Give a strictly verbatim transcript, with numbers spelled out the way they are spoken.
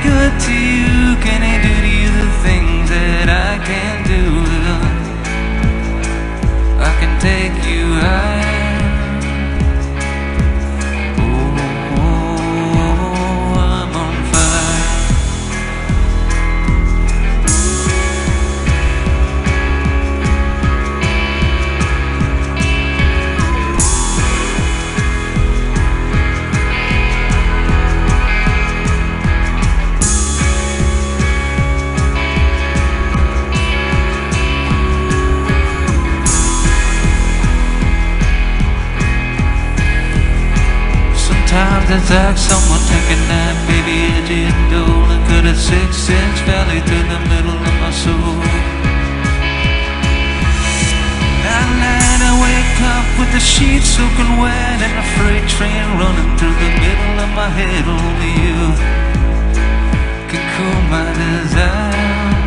good to you? Can he do to you the things that I can't do? I can take you high. Sometimes it's like someone taking that baby edgy and dull and cut a six-inch valley through the middle of my soul. At night I wake up with the sheets soaking wet and a freight train running through the middle of my head. Only you can cool my desire.